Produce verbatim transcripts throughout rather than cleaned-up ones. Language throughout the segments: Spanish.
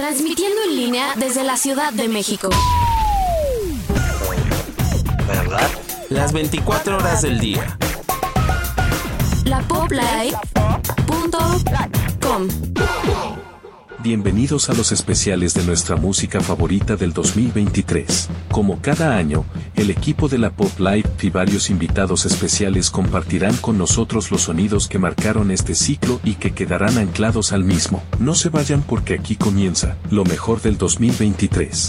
Transmitiendo en línea desde la Ciudad de México. ¿Verdad? Las veinticuatro horas del día. La pop life punto com. Bienvenidos a los especiales de nuestra música favorita del dos mil veintitrés. Como cada año, el equipo de la Pop Life y varios invitados especiales compartirán con nosotros los sonidos que marcaron este ciclo y que quedarán anclados al mismo. No se vayan porque aquí comienza lo mejor del dos mil veintitrés.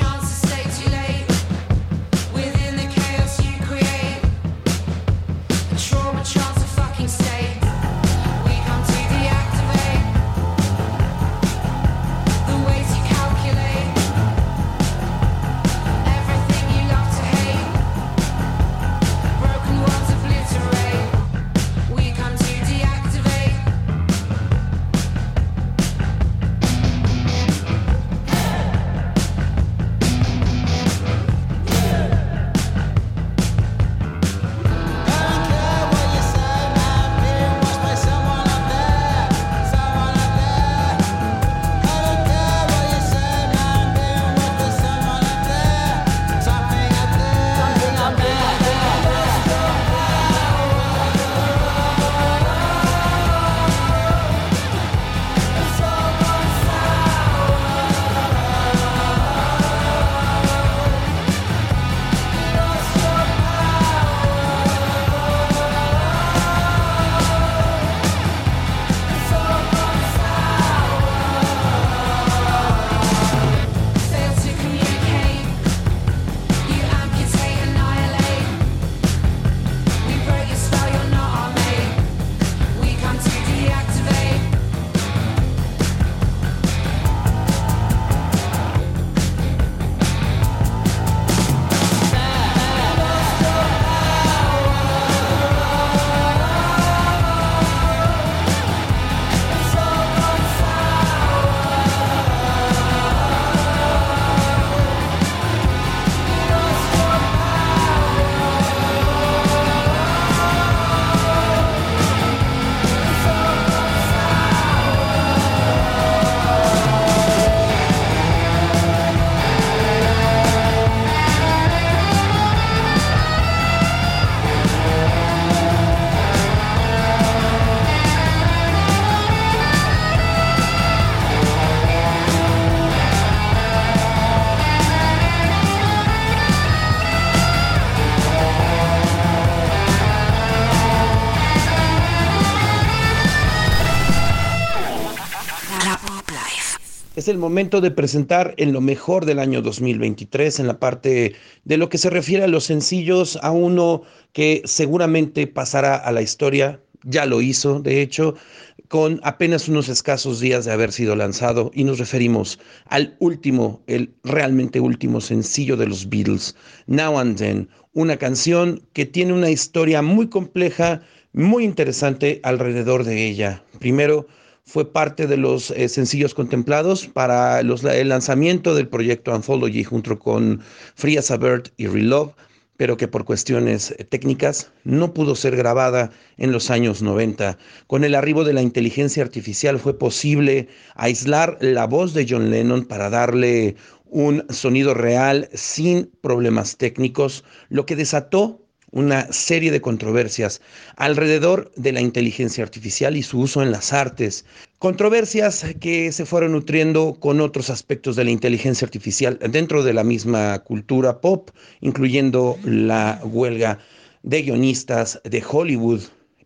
Es el momento de presentar en lo mejor del año dos mil veintitrés, en la parte de lo que se refiere a los sencillos, a uno que seguramente pasará a la historia, ya lo hizo, de hecho, con apenas unos escasos días de haber sido lanzado, y nos referimos al último, el realmente último sencillo de los Beatles, Now and Then, una canción que tiene una historia muy compleja, muy interesante alrededor de ella. Primero, fue parte de los eh, sencillos contemplados para los, el lanzamiento del proyecto Anthology junto con Free as a Bird y Relove, pero que por cuestiones técnicas no pudo ser grabada en los años noventa. Con el arribo de la inteligencia artificial fue posible aislar la voz de John Lennon para darle un sonido real sin problemas técnicos, lo que desató una serie de controversias alrededor de la inteligencia artificial y su uso en las artes. Controversias que se fueron nutriendo con otros aspectos de la inteligencia artificial dentro de la misma cultura pop, incluyendo la huelga de guionistas de Hollywood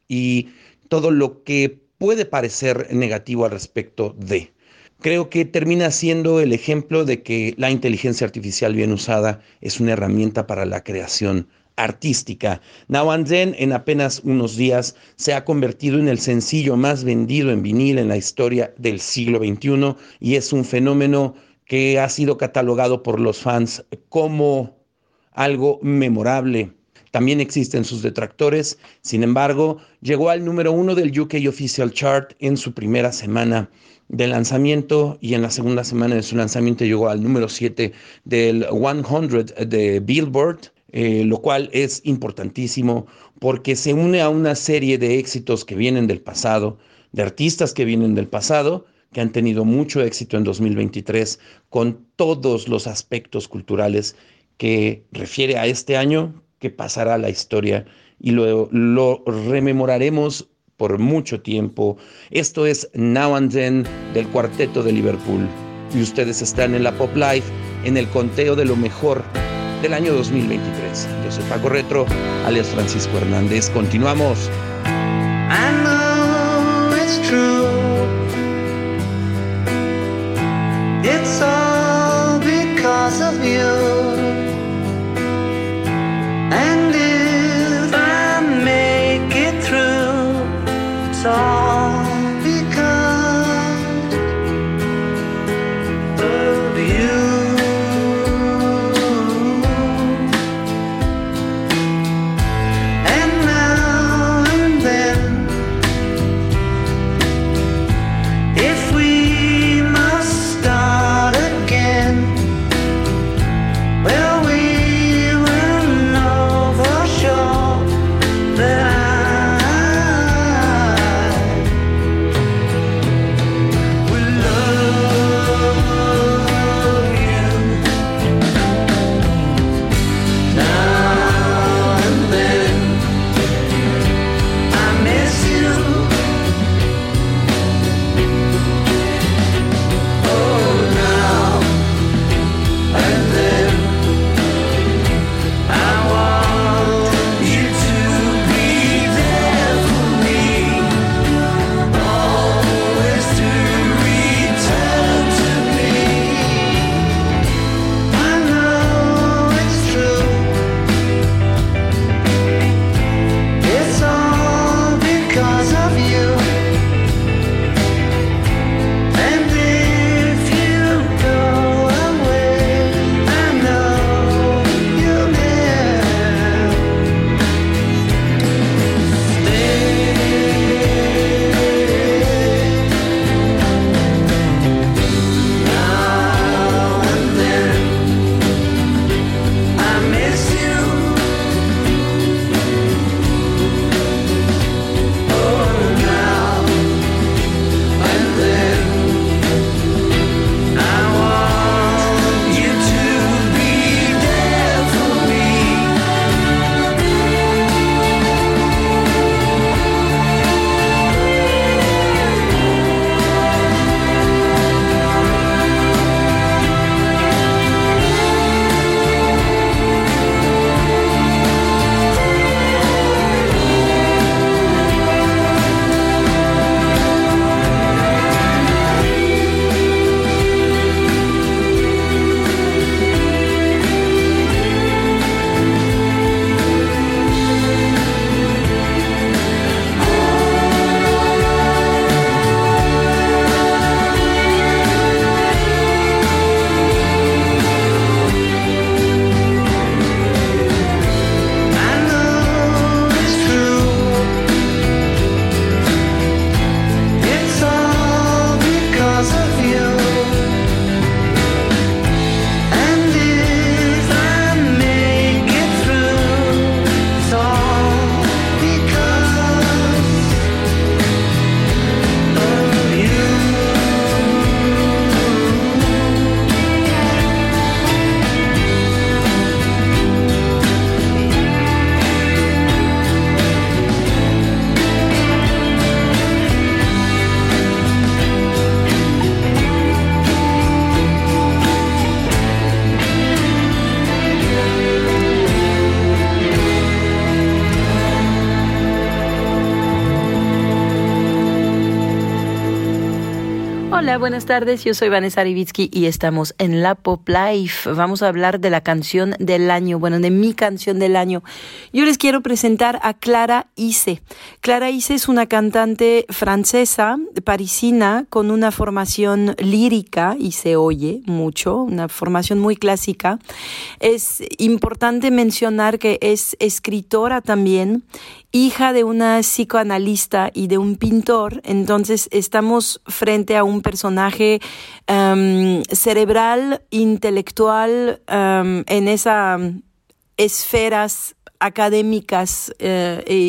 y todo lo que puede parecer negativo al respecto de. Creo que termina siendo el ejemplo de que la inteligencia artificial bien usada es una herramienta para la creación artística. Now and Then, en apenas unos días, se ha convertido en el sencillo más vendido en vinil en la historia del siglo veintiuno y es un fenómeno que ha sido catalogado por los fans como algo memorable. También existen sus detractores, sin embargo, llegó al número uno del U K Official Chart en su primera semana de lanzamiento y en la segunda semana de su lanzamiento llegó al número siete del cien de Billboard. eh, lo cual es importantísimo porque se une a una serie de éxitos que vienen del pasado, de artistas que vienen del pasado, que han tenido mucho éxito en dos mil veintitrés con todos los aspectos culturales que refiere a este año que pasará a la historia y lo, lo rememoraremos por mucho tiempo. Esto es Now and Then del Cuarteto de Liverpool y ustedes están en la Pop Life en el conteo de lo mejor del año dos mil veintitrés. Yo soy Paco Retro, alias Francisco Hernández. Continuamos. I know it's true. It's all because of you. And if I make it through, it's all because of you. And now and then, if we must start again, well, we will know for sure that I will love you. Now and then, I miss you. Oh, now and then, I want you to be there for me, always to return to me. I know it's true. It's all because of you. And if you go away, I know you'll never stay. Now and then, I miss you. Oh, now and then, I want you to be there for me. I know it's true. It's all because of you. And if I make it through, it's all because of you. Hola, buenas tardes, yo soy Vanessa Rivitsky y estamos en la Pop Life. Vamos a hablar de la canción del año, bueno, de mi canción del año. Yo les quiero presentar a Clara Ise. Clara Ise es una cantante francesa, parisina, con una formación lírica y se oye mucho, una formación muy clásica. Es importante mencionar que es escritora también, hija de una psicoanalista y de un pintor, entonces estamos frente a un personaje um, cerebral, intelectual, um, en esas esferas académicas uh, y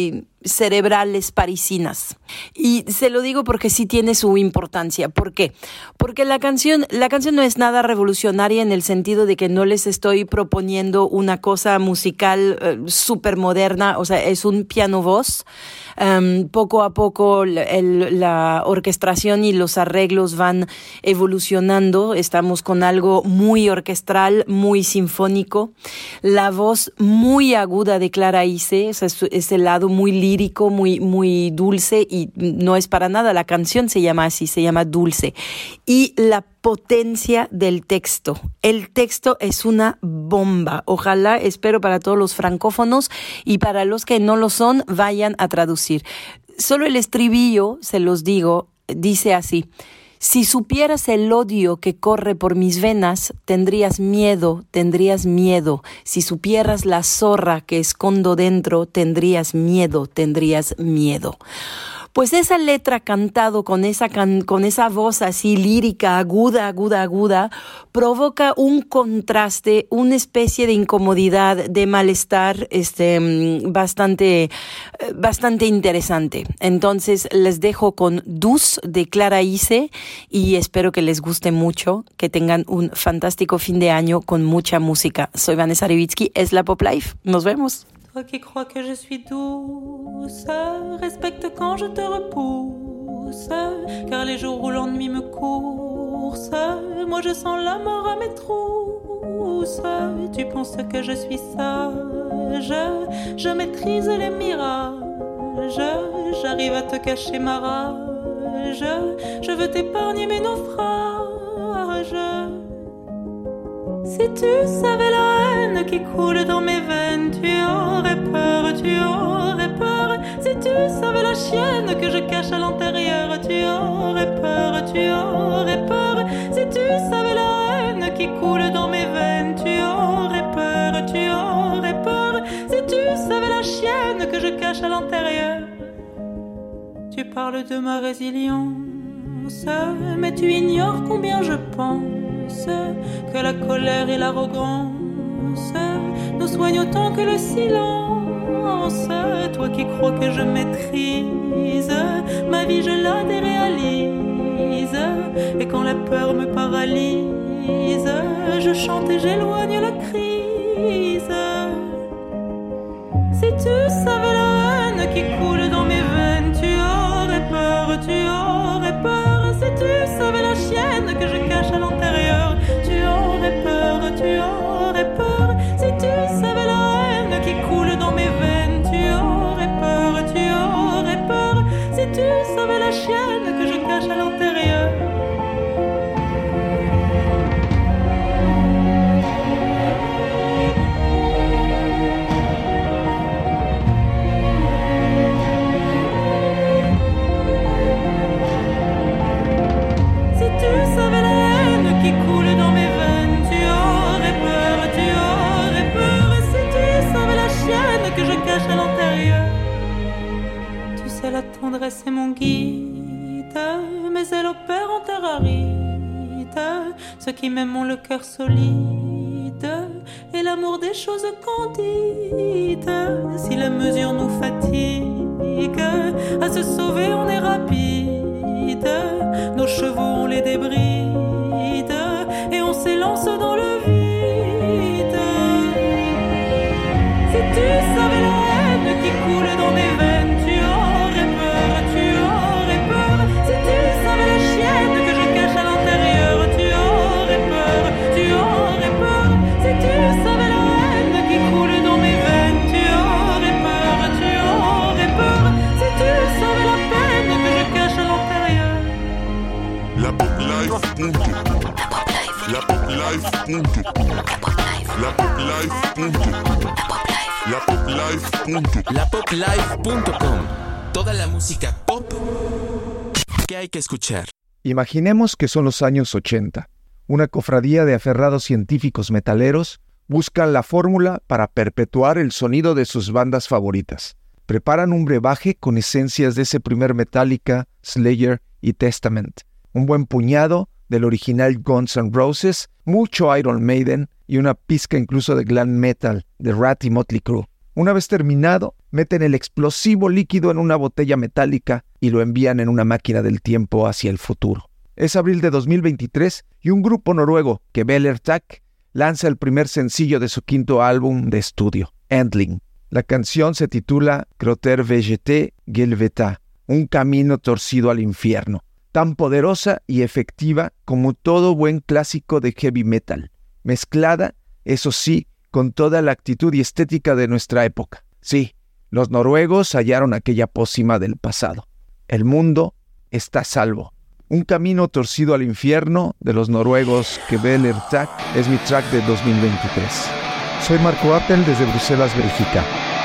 cerebrales parisinas. Y se lo digo porque sí tiene su importancia. ¿Por qué? Porque la canción, la canción no es nada revolucionaria en el sentido de que no les estoy proponiendo una cosa musical eh, súper moderna, o sea, es un piano-voz. Um, poco a poco el, el, la orquestación y los arreglos van evolucionando. Estamos con algo muy orquestral, muy sinfónico. La voz muy aguda de Clara Ise, o sea, es, es el lado muy lírico, muy, muy dulce, y no es para nada, la canción se llama así, se llama Dulce. Y la potencia del texto. El texto es una bomba. Ojalá, espero para todos los francófonos y para los que no lo son, vayan a traducir. Solo el estribillo, se los digo, dice así: si supieras el odio que corre por mis venas, tendrías miedo, tendrías miedo. Si supieras la zorra que escondo dentro, tendrías miedo, tendrías miedo. Pues esa letra cantado con esa, can, con esa voz así lírica, aguda, aguda, aguda, provoca un contraste, una especie de incomodidad, de malestar este, bastante, bastante interesante. Entonces les dejo con Dus de Clara Ise y espero que les guste mucho, que tengan un fantástico fin de año con mucha música. Soy Vanessa Rivitsky, es la Pop Life. Nos vemos. Toi qui crois que je suis douce, respecte quand je te repousse, car les jours où l'ennui me course, moi je sens la mort à mes trousses. Tu penses que je suis sage, je maîtrise les mirages, j'arrive à te cacher ma rage, je veux t'épargner mes naufrages. Si tu savais la haine qui coule dans mes veines, tu aurais peur, tu aurais peur. Si tu savais la chienne que je cache à l'intérieur, tu aurais peur, tu aurais peur. Si tu savais la haine qui coule dans mes veines, tu aurais peur, tu aurais peur. Si tu savais la chienne que je cache à l'intérieur. Tu parles de ma résilience, mais tu ignores combien je pense que la colère et l'arrogance nous soignent autant que le silence. Toi qui crois que je maîtrise ma vie, je la déréalise, et quand la peur me paralyse, je chante et j'éloigne la crise. Si tu savais la haine qui coule dans mes veines, tu aurais peur, tu aurais peur. Si tu savais la chienne que je cache à l'intérieur, tu aurais peur, tu aurais peur. Si tu savais la haine qui coule dans mes veines, tu aurais peur, tu aurais peur. Si tu savais la chienne que je cache à l'intérieur. La tendresse est mon guide, mais elle opère en terre aride. Ceux qui m'aiment ont le cœur solide et l'amour des choses candides. Si la mesure nous fatigue, à se sauver on est rapide. Nos chevaux on les débride et on s'élance dans le vide. Si tu savais la haine qui coule dans mes veines, tu aurais peur, tu aurais peur. Si tu savais la chienne que je cache à l'intérieur, tu aurais peur, tu aurais peur. Si tu savais la haine qui coule dans mes veines, tu aurais peur, tu aurais peur. Si tu savais la peine que je cache à l'intérieur. La Pop Life punto. La Pop Life punto. La Pop Life punto. La Pop Life punto. La Pop Life punto com. Toda la música pop que hay que escuchar. Imaginemos que son los años ochenta. Una cofradía de aferrados científicos metaleros buscan la fórmula para perpetuar el sonido de sus bandas favoritas. Preparan un brebaje con esencias de ese primer Metallica, Slayer y Testament. Un buen puñado del original Guns N' Roses, mucho Iron Maiden y una pizca incluso de glam metal de Rat y Motley Crue. Una vez terminado, meten el explosivo líquido en una botella metálica y lo envían en una máquina del tiempo hacia el futuro. Es abril de dos mil veintitrés y un grupo noruego, Kvelertak, lanza el primer sencillo de su quinto álbum de estudio, Endling. La canción se titula Kroter Vegete Gelveta, un camino torcido al infierno, tan poderosa y efectiva como todo buen clásico de heavy metal, mezclada, eso sí, con toda la actitud y estética de nuestra época. Sí, los noruegos hallaron aquella pócima del pasado. El mundo está a salvo. Un camino torcido al infierno de los noruegos Kvelertak es mi track de dos mil veintitrés. Soy Marco Appel desde Bruselas, Bélgica.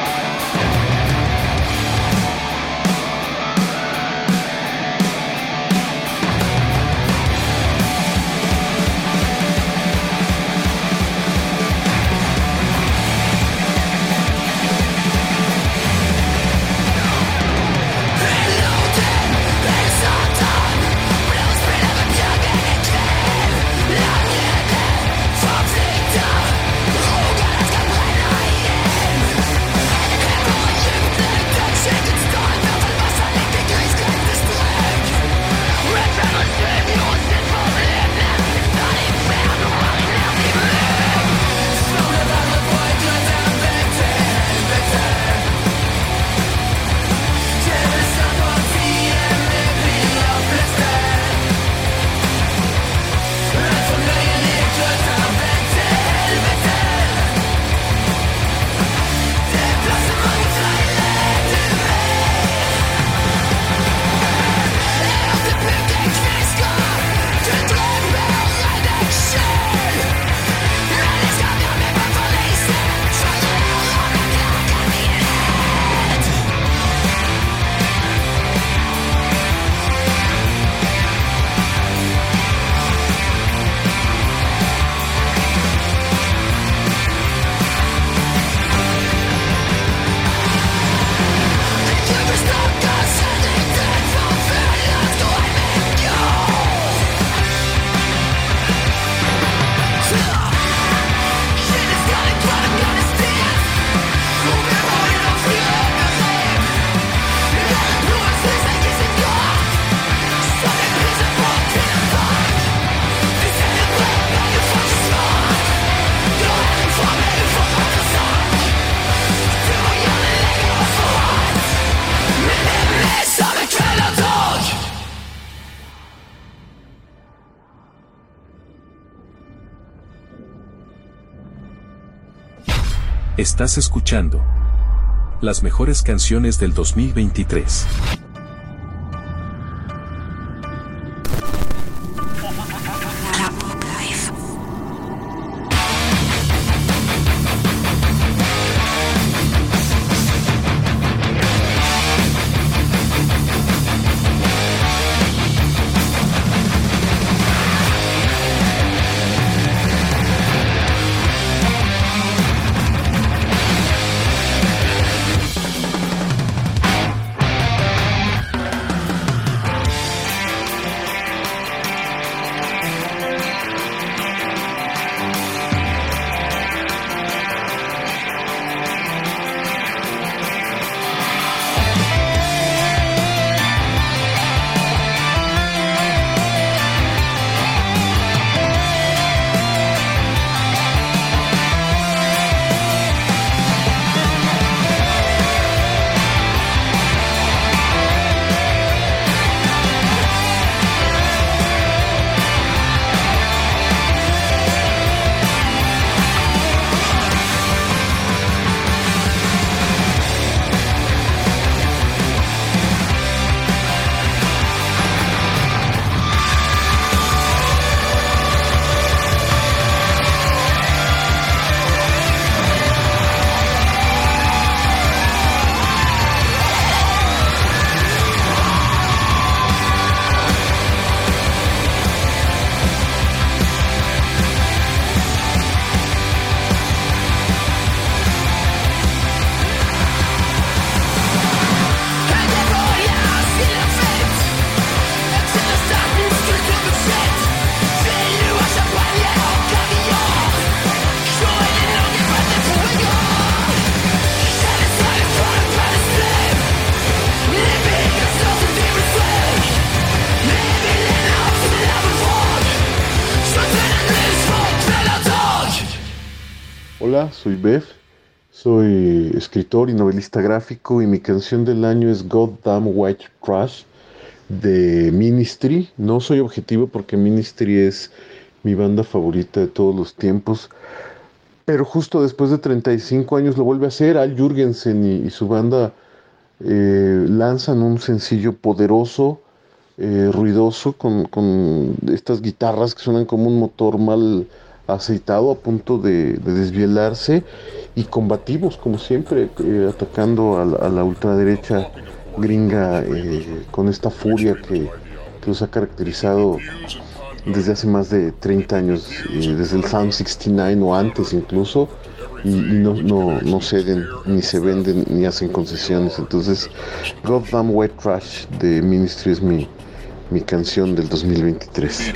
Estás escuchando las mejores canciones del dos mil veintitrés. Hola, soy Bev, soy escritor y novelista gráfico y mi canción del año es Goddamn White Trash de Ministry. No soy objetivo porque Ministry es mi banda favorita de todos los tiempos, pero justo después de treinta y cinco años lo vuelve a hacer. Al Jürgensen y, y su banda eh, lanzan un sencillo poderoso, eh, ruidoso, con, con estas guitarras que suenan como un motor mal aceitado a punto de, de desvielarse, y combativos como siempre, eh, atacando a la, a la ultraderecha gringa eh, con esta furia que, que los ha caracterizado desde hace más de treinta años, eh, desde el Sound sesenta y nueve o antes incluso, y, y no, no, no ceden, ni se venden, ni hacen concesiones. Entonces, Goddamn White Trash de Ministry es mi, mi canción del dos mil veintitrés.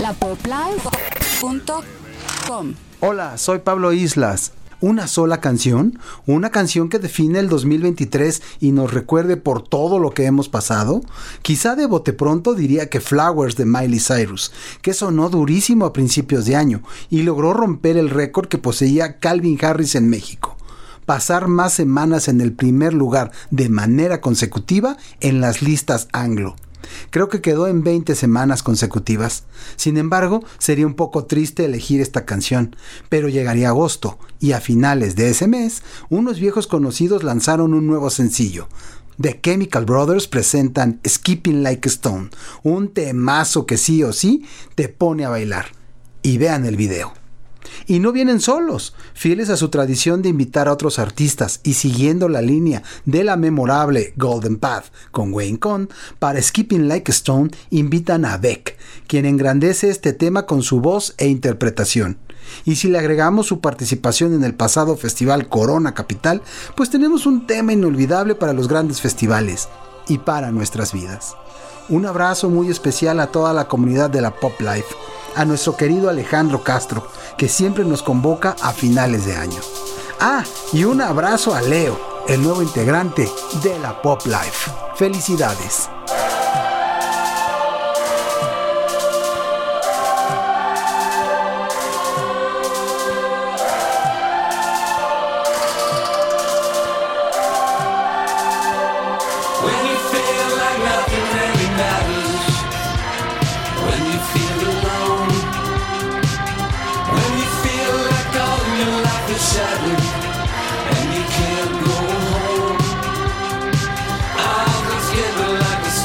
la pop live punto com. Hola, soy Pablo Islas. ¿Una sola canción? ¿Una canción que define el dos mil veintitrés y nos recuerde por todo lo que hemos pasado? Quizá de bote pronto diría que Flowers de Miley Cyrus, que sonó durísimo a principios de año y logró romper el récord que poseía Calvin Harris en México. Pasar más semanas en el primer lugar de manera consecutiva en las listas anglo. Creo que quedó en veinte semanas consecutivas. Sin embargo, sería un poco triste elegir esta canción, pero llegaría agosto y a finales de ese mes, unos viejos conocidos lanzaron un nuevo sencillo. The Chemical Brothers presentan Skipping Like a Stone, un temazo que sí o sí te pone a bailar. Y vean el video. Y no vienen solos, fieles a su tradición de invitar a otros artistas y siguiendo la línea de la memorable Golden Path con Wayne Cohn, para Skipping Like a Stone invitan a Beck, quien engrandece este tema con su voz e interpretación. Y si le agregamos su participación en el pasado festival Corona Capital, pues tenemos un tema inolvidable para los grandes festivales y para nuestras vidas. Un abrazo muy especial a toda la comunidad de la Pop Life, a nuestro querido Alejandro Castro, que siempre nos convoca a finales de año. Ah, y un abrazo a Leo, el nuevo integrante de la Pop Life. ¡Felicidades! And you can't go home. I'll just get like a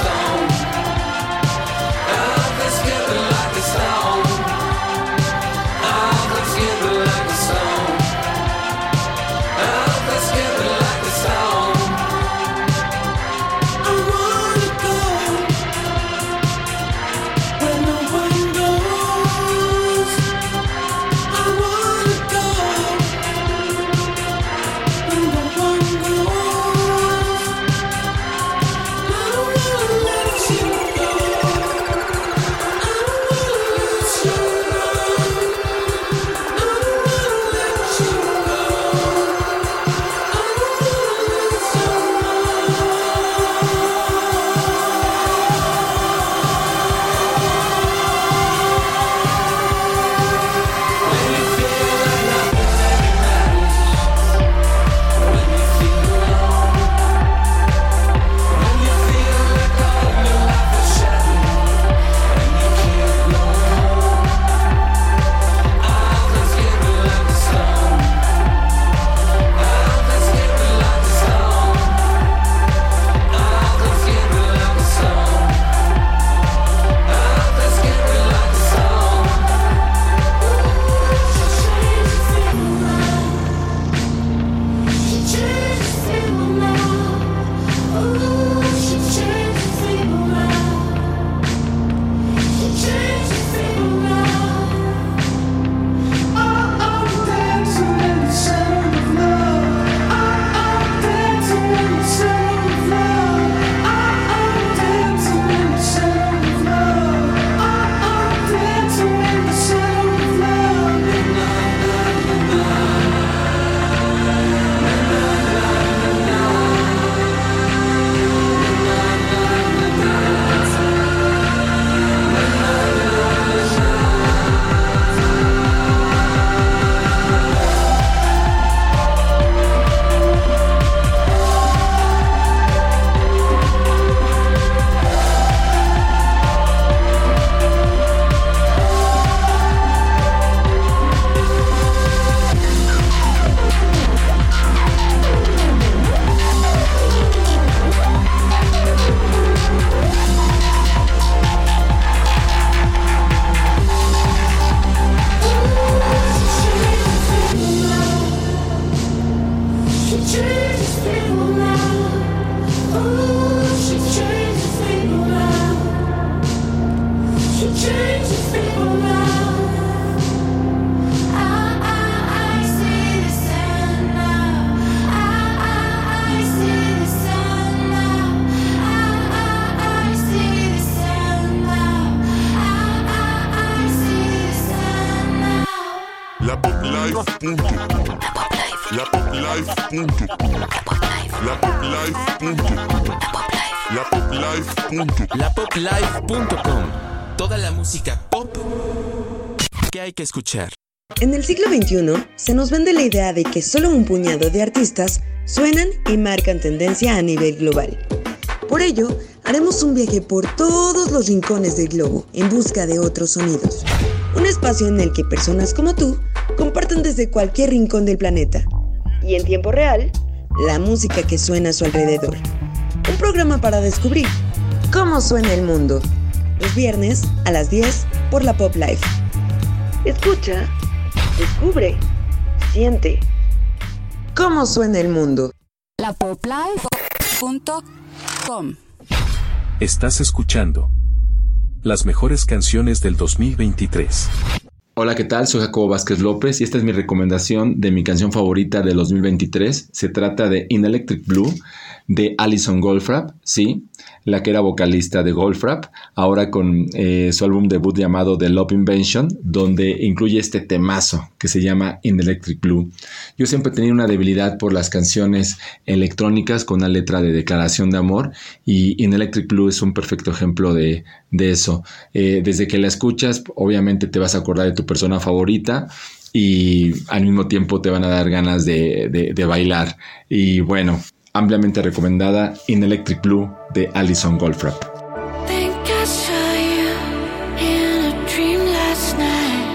punto com. La Pop Life punto com. La Pop Life punto com. La Pop Life punto com. La Pop Life punto com. Toda la música pop que hay que escuchar. En el siglo veintiuno se nos vende la idea de que solo un puñado de artistas suenan y marcan tendencia a nivel global. Por ello, haremos un viaje por todos los rincones del globo en busca de otros sonidos. Un espacio en el que personas como tú comparten desde cualquier rincón del planeta y en tiempo real la música que suena a su alrededor. Un programa para descubrir cómo suena el mundo. Los viernes a las diez por la Pop Life. Escucha, descubre, siente cómo suena el mundo. La Pop Life punto com. Estás escuchando las mejores canciones del dos mil veintitrés. Hola, ¿qué tal? Soy Jacobo Vázquez López y esta es mi recomendación de mi canción favorita del dos mil veintitrés. Se trata de In Electric Blue de Alison Goldfrapp, sí, la que era vocalista de Goldfrapp, ahora con eh, su álbum debut llamado The Love Invention, donde incluye este temazo que se llama In Electric Blue. Yo siempre he tenido una debilidad por las canciones electrónicas con una letra de declaración de amor y In Electric Blue es un perfecto ejemplo de, de eso. Eh, desde que la escuchas, obviamente te vas a acordar de tu persona favorita y al mismo tiempo te van a dar ganas de, de, de bailar. Y bueno, ampliamente recomendada In Electric Blue de Alison Goldfrapp. Think I saw you in a dream last night.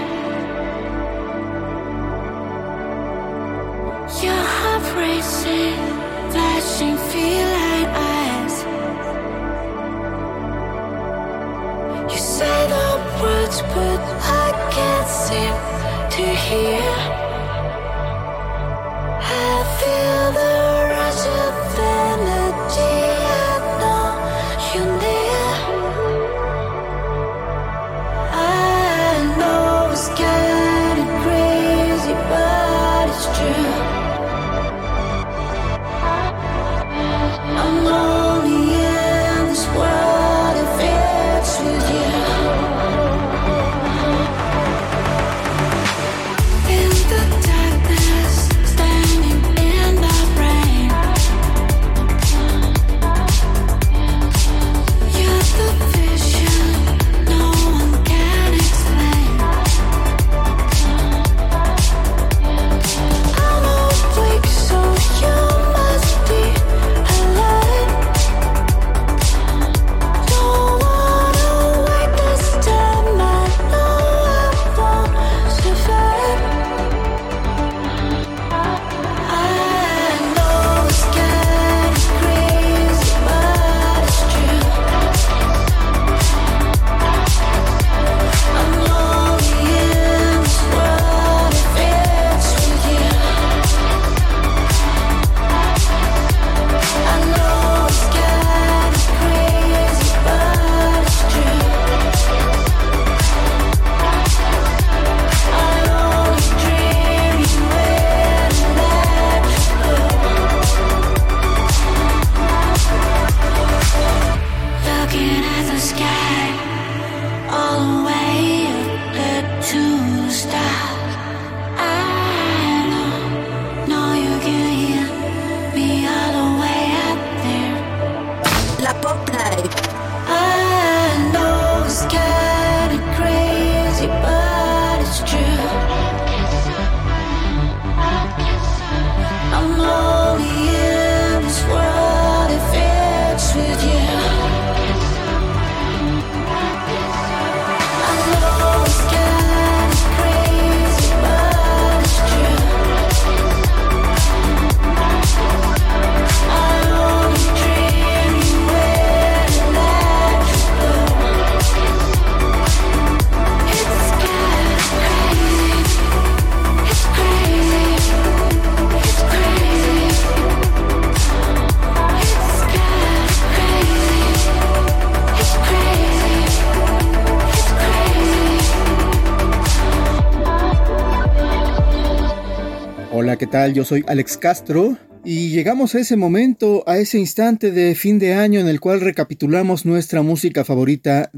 Your heart racing, flashing feline eyes. You say the words, but I can't seem to hear. I feel the rush of energy. I know you need. Hola, ¿qué tal? Yo soy Alex Castro y llegamos a ese momento, a ese instante de fin de año en el cual recapitulamos nuestra música favorita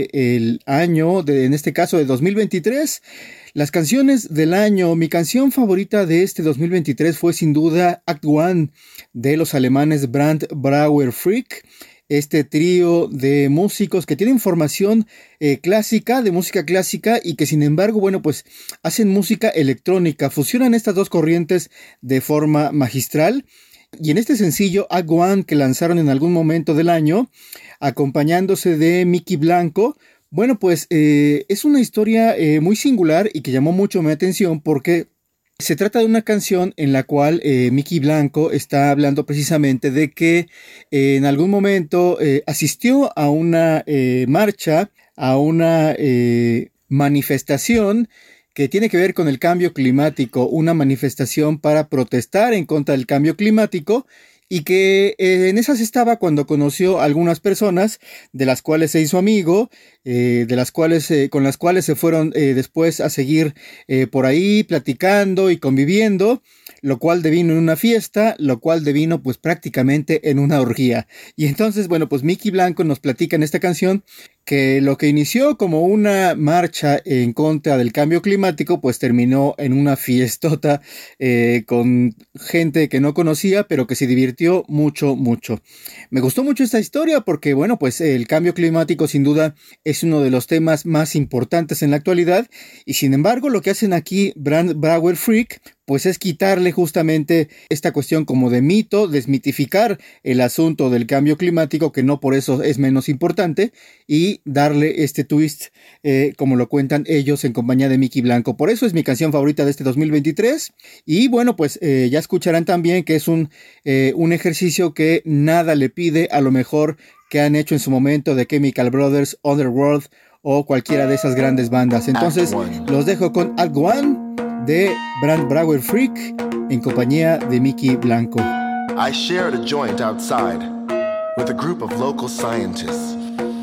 del año, de, en este caso de dos mil veintitrés. Las canciones del año. Mi canción favorita de este dos mil veintitrés fue sin duda Act One de los alemanes Brand Brauer Freak. Este trío de músicos que tienen formación eh, clásica, de música clásica, y que sin embargo, bueno, pues hacen música electrónica, fusionan estas dos corrientes de forma magistral. Y en este sencillo, Act One, que lanzaron en algún momento del año, acompañándose de Mickey Blanco, bueno, pues eh, es una historia eh, muy singular y que llamó mucho mi atención porque se trata de una canción en la cual eh, Mickey Blanco está hablando precisamente de que eh, en algún momento eh, asistió a una eh, marcha, a una eh, manifestación que tiene que ver con el cambio climático, una manifestación para protestar en contra del cambio climático, y que eh, en esas estaba cuando conoció a algunas personas de las cuales se hizo amigo, eh, de las cuales, eh, con las cuales se fueron eh, después a seguir eh, por ahí platicando y conviviendo, lo cual devino en una fiesta, lo cual devino pues prácticamente en una orgía. Y entonces, bueno, pues Mickey Blanco nos platica en esta canción que lo que inició como una marcha en contra del cambio climático, pues terminó en una fiestota eh, con gente que no conocía, pero que se divirtió mucho, mucho. Me gustó mucho esta historia porque, bueno, pues el cambio climático sin duda es uno de los temas más importantes en la actualidad, y sin embargo lo que hacen aquí Brand Brauer Freak, pues es quitarle justamente esta cuestión como de mito, desmitificar el asunto del cambio climático, que no por eso es menos importante, y darle este twist, eh, como lo cuentan ellos en compañía de Mickey Blanco. Por eso es mi canción favorita de este dos mil veintitrés. Y bueno, pues eh, ya escucharán también que es un, eh, un ejercicio que nada le pide a lo mejor que han hecho en su momento The Chemical Brothers, Underworld o cualquiera de esas grandes bandas. Entonces los dejo con Act One de Brand Brauer Freak en compañía de Mickey Blanco. I shared a joint outside with a group of local scientists.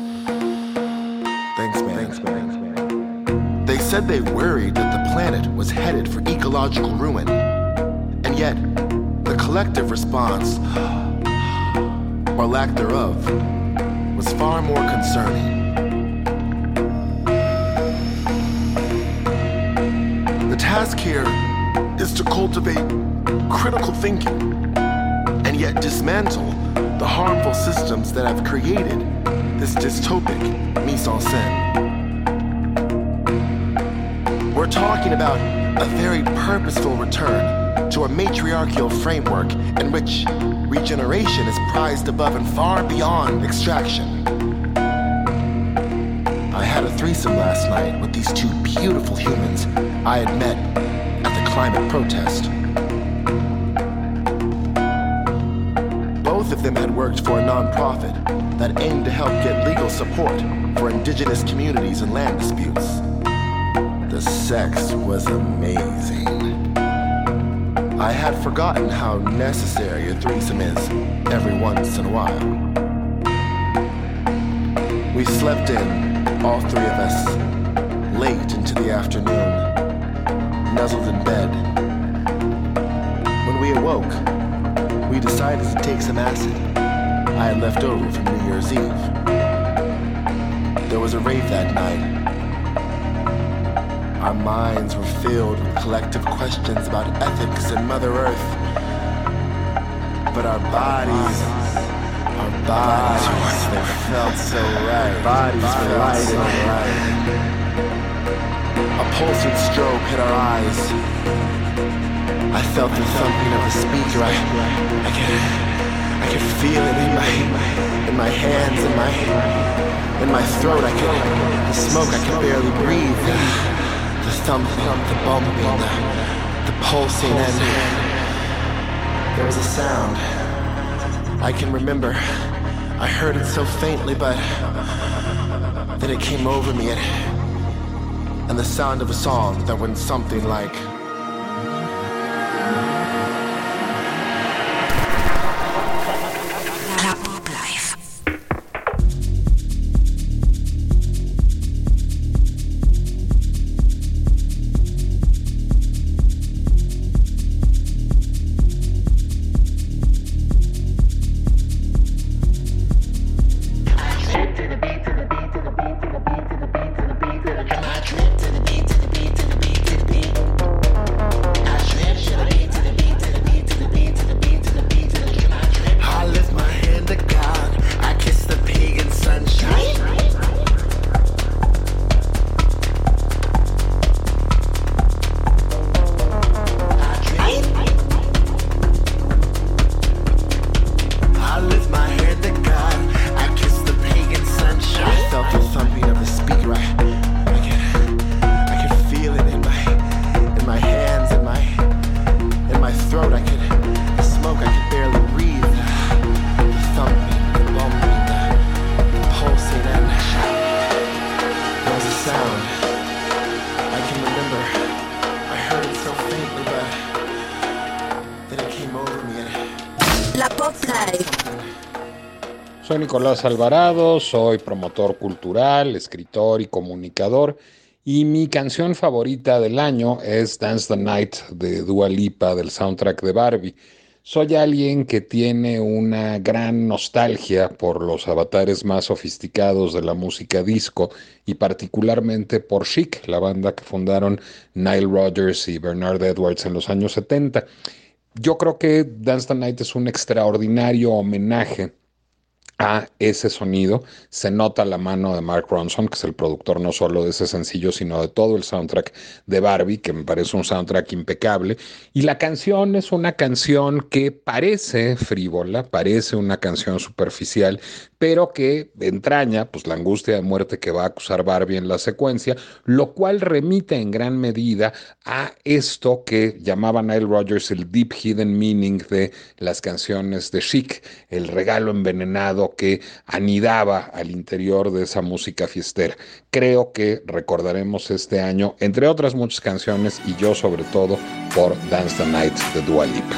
Thanks, man. Thanks, man. They said they worried that the planet was headed for ecological ruin, and yet the collective response, or lack thereof, was far more concerning. The task here is to cultivate critical thinking and yet dismantle the harmful systems that have created this dystopic mise-en-scène. We're talking about a very purposeful return to a matriarchal framework in which regeneration is prized above and far beyond extraction. I had a threesome last night with these two beautiful humans I had met at the climate protest. Both of them had worked for a nonprofit that aimed to help get legal support for indigenous communities and land disputes. The sex was amazing. I had forgotten how necessary a threesome is every once in a while. We slept in, all three of us, late into the afternoon, nuzzled in bed. When we awoke, we decided to take some acid I had left over from New Year's Eve. There was a rave that night. Our minds were filled with collective questions about ethics and Mother Earth. But our bodies, our bodies, they felt so right. Bodies were light and right. A pulsing strobe hit our eyes. I felt the thumping of the speaker. I, I could, I could feel it in my, in my hands, in my, in my throat. I could, the smoke. I could barely breathe. The thumping, the bumping, the, the pulsing, and there was a sound. I can remember. I heard it so faintly, but then it came over me, and, and the sound of a song that went something like. Soy Nicolás Alvarado, soy promotor cultural, escritor y comunicador, y mi canción favorita del año es Dance the Night de Dua Lipa del soundtrack de Barbie. Soy alguien que tiene una gran nostalgia por los avatares más sofisticados de la música disco y particularmente por Chic, la banda que fundaron Nile Rodgers y Bernard Edwards en los años setenta. Yo creo que Dance the Night es un extraordinario homenaje a ese sonido. Se nota la mano de Mark Ronson, que es el productor no solo de ese sencillo, sino de todo el soundtrack de Barbie, que me parece un soundtrack impecable. Y la canción es una canción que parece frívola, parece una canción superficial, pero que entraña pues, la angustia de muerte que va a acusar Barbie en la secuencia, lo cual remite en gran medida a esto que llamaba Nile Rodgers el deep hidden meaning de las canciones de Chic, el regalo envenenado que anidaba al interior de esa música fiestera. Creo que recordaremos este año, entre otras muchas canciones, y yo sobre todo, por Dance the Night de Dua Lipa.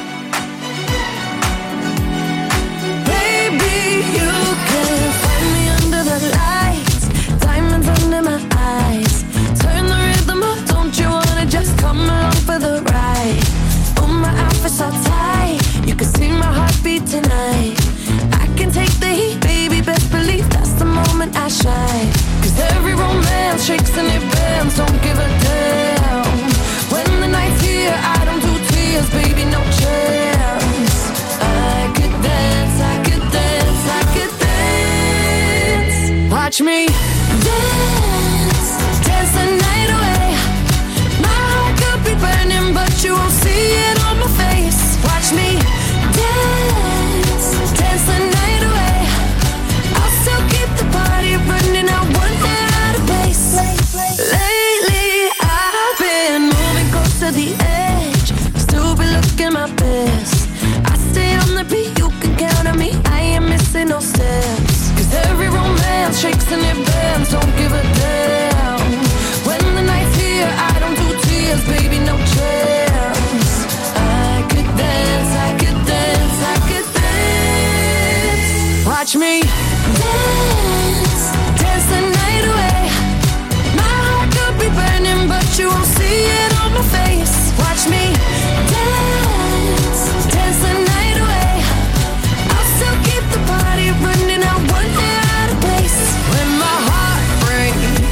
Tonight I can take the heat, baby, best believe that's the moment I shine. Cause every romance shakes and it bends, don't give a damn. When the night's here, I don't do tears, baby, no chance. I could dance, I could dance, I could dance. Watch me dance, dance the night away. My heart could be burning, but you won't see it on my face. Watch me dance, dance the night away. I'll still keep the party running, I won't get out of place. Lately I've been moving close to the edge, still be looking my best. I stay on the beat, you can count on me, I ain't missing no steps. Cause every romance shakes and it bends, don't give a damn. When the night's here, I don't do tears, baby, no chance. I could dance, I could dance, I could dance. Watch me dance, dance the night away. My heart could be burning, but you won't see it on my face. Watch me dance, dance the night away. I'll still keep the party running, I won't get out of place. When my heart breaks,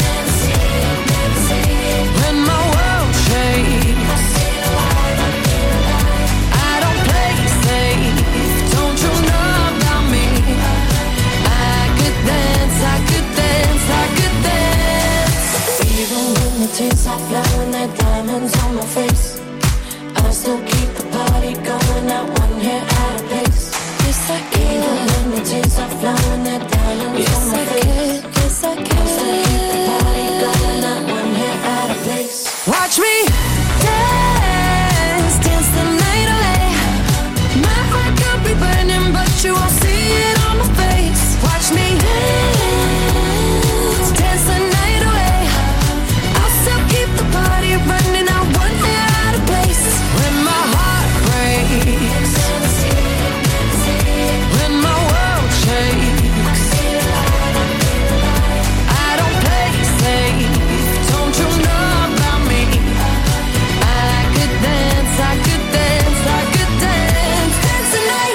when my world shakes, tears are flowing, they're diamonds on my face. I still keep the party going, not one hair out of place. Yes, I can. Even when the tears are flowing, they're diamonds yes, on my I face. Can. Yes, I can. I still keep the party going, not one hair out of place. Watch me dance, dance the night away. My heart could be burning, but you won't see it on my face. Watch me dance, dance the night away. Keep the party running, I want it out of place. When my heart breaks, when my world shakes, I don't play safe, don't you know about me? I could dance, I could dance, I could dance, dance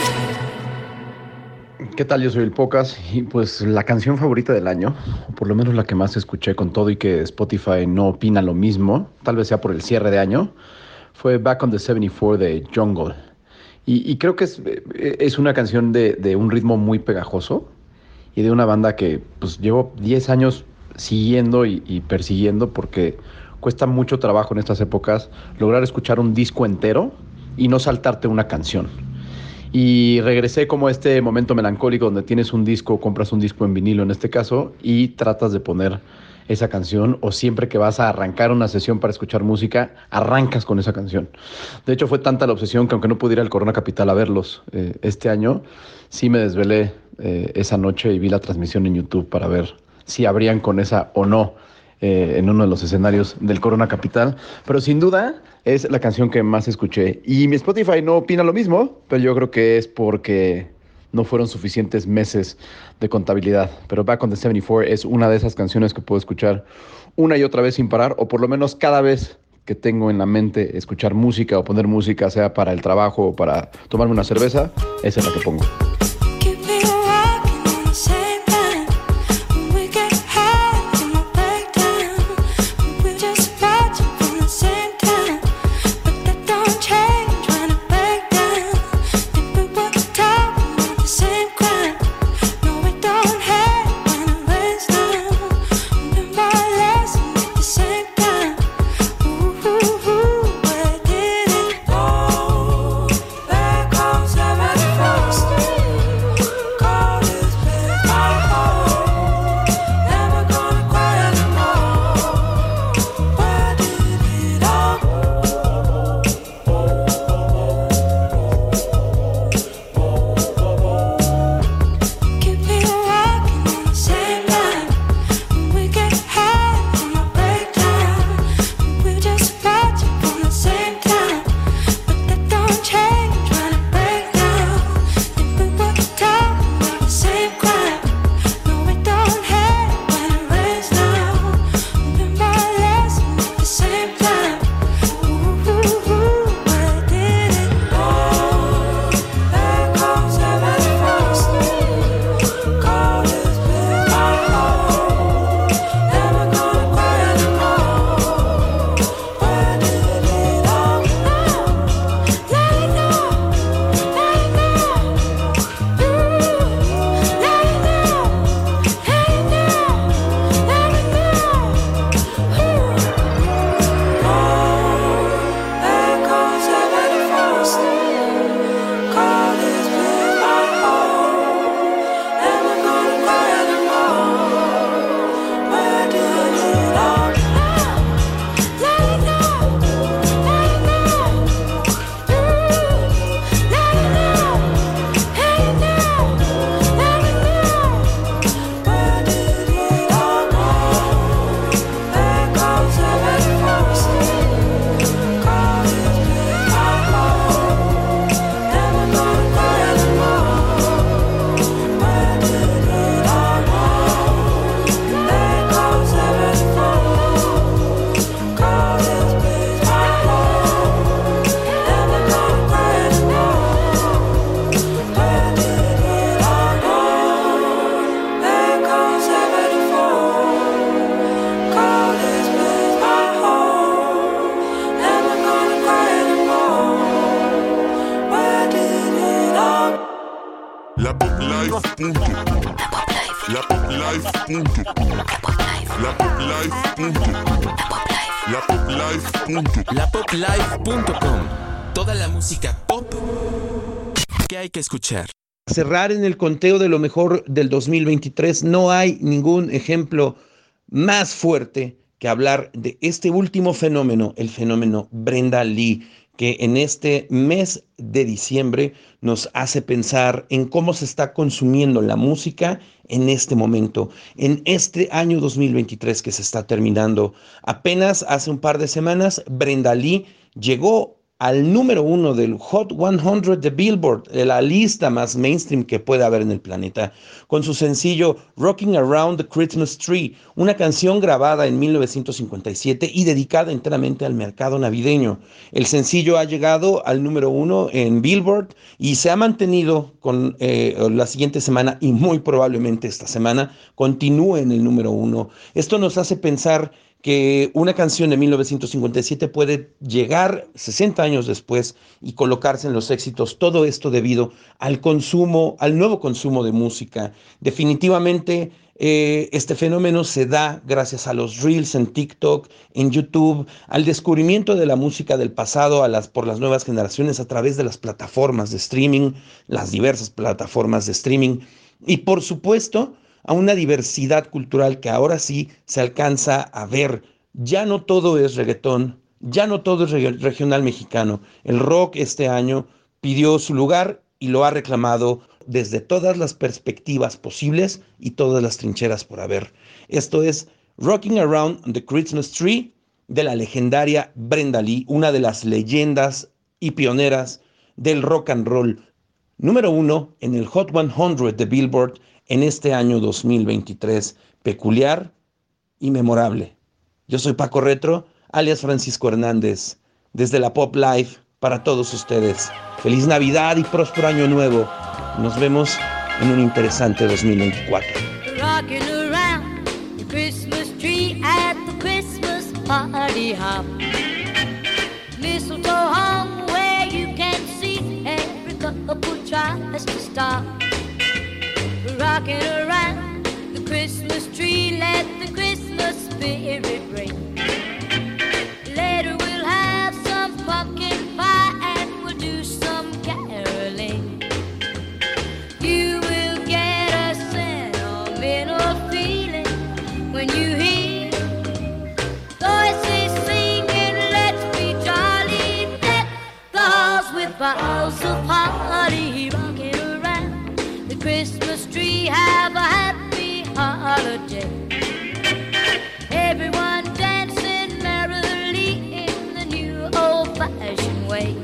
the night. ¿Qué tal? Yo soy el Pocas y pues la canción favorita del año, por lo menos la que más escuché con todo y que Spotify no opina lo mismo, tal vez sea por el cierre de año, fue Back on the setenta y cuatro de Jungle. Y, y creo que es, es una canción de, de un ritmo muy pegajoso y de una banda que pues llevo diez años siguiendo y, y persiguiendo porque cuesta mucho trabajo en estas épocas lograr escuchar un disco entero y no saltarte una canción. Y regresé como a este momento melancólico donde tienes un disco, compras un disco en vinilo en este caso, y tratas de poner esa canción, o siempre que vas a arrancar una sesión para escuchar música, arrancas con esa canción. De hecho, fue tanta la obsesión que aunque no pude ir al Corona Capital a verlos eh, este año, sí me desvelé eh, esa noche y vi la transmisión en YouTube para ver si abrían con esa o no eh, en uno de los escenarios del Corona Capital. Pero sin duda es la canción que más escuché. Y mi Spotify no opina lo mismo, pero yo creo que es porque no fueron suficientes meses de contabilidad. Pero Back on the setenta y cuatro es una de esas canciones que puedo escuchar una y otra vez sin parar, o por lo menos cada vez que tengo en la mente escuchar música o poner música, sea para el trabajo o para tomarme una cerveza, esa es la que pongo. la pop life punto com. Toda la música pop que hay que escuchar. Cerrar en el conteo de lo mejor del dos mil veintitrés, no hay ningún ejemplo más fuerte que hablar de este último fenómeno, el fenómeno Brenda Lee, que en este mes de diciembre nos hace pensar en cómo se está consumiendo la música en este momento, en este año dos mil veintitrés que se está terminando. Apenas hace un par de semanas, Brenda Lee llegó al número uno del Hot cien de Billboard, de la lista más mainstream que puede haber en el planeta, con su sencillo Rocking Around the Christmas Tree, una canción grabada en mil novecientos cincuenta y siete y dedicada enteramente al mercado navideño. El sencillo ha llegado al número uno en Billboard y se ha mantenido con eh, la siguiente semana, y muy probablemente esta semana continúe en el número uno. Esto nos hace pensar que una canción de mil novecientos cincuenta y siete puede llegar sesenta años después y colocarse en los éxitos, todo esto debido al consumo, al nuevo consumo de música. Definitivamente eh, este fenómeno se da gracias a los reels en TikTok, en YouTube, al descubrimiento de la música del pasado a las, por las nuevas generaciones a través de las plataformas de streaming, las diversas plataformas de streaming y por supuesto a una diversidad cultural que ahora sí se alcanza a ver. Ya no todo es reggaetón, ya no todo es reg- regional mexicano. El rock este año pidió su lugar y lo ha reclamado desde todas las perspectivas posibles y todas las trincheras por haber. Esto es Rocking Around the Christmas Tree de la legendaria Brenda Lee, una de las leyendas y pioneras del rock and roll. número uno en el Hot cien de Billboard en este año dos mil veintitrés, peculiar y memorable. Yo soy Paco Retro, alias Francisco Hernández, desde la Pop Life para todos ustedes. Feliz Navidad y próspero año nuevo. Nos vemos en un interesante dos mil veinticuatro. Rocking around the Christmas tree at the Christmas party hop. Mistletoe hung where you can see every couple tries to stop. Rocking around the Christmas tree, let the Christmas spirit ring. Later we'll have some pumpkin pie and we'll do some caroling. You will get a sentimental feeling when you hear voices singing, let's be jolly, deck the halls with boughs of holly. Rocking around the Christmas tree, have a happy holiday. Everyone dancing merrily in the new old-fashioned way.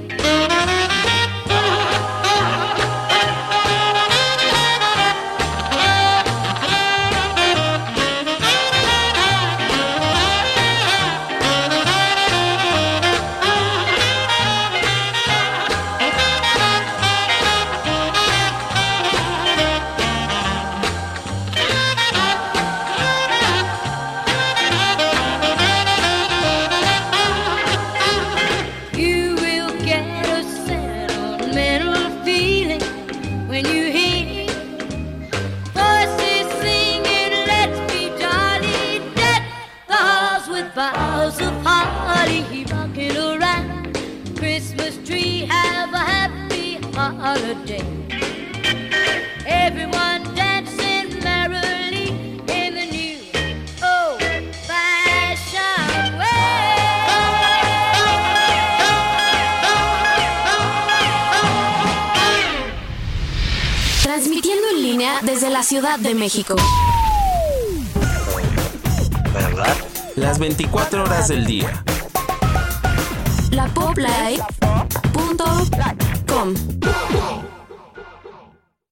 Boughs of holly, rocking around the Christmas tree, have a happy holiday. Everyone dancing merrily in the new old-fashioned way. Transmitiendo en línea desde la Ciudad de México. ¿Verdad? Las veinticuatro horas del día. La Pop Life punto com.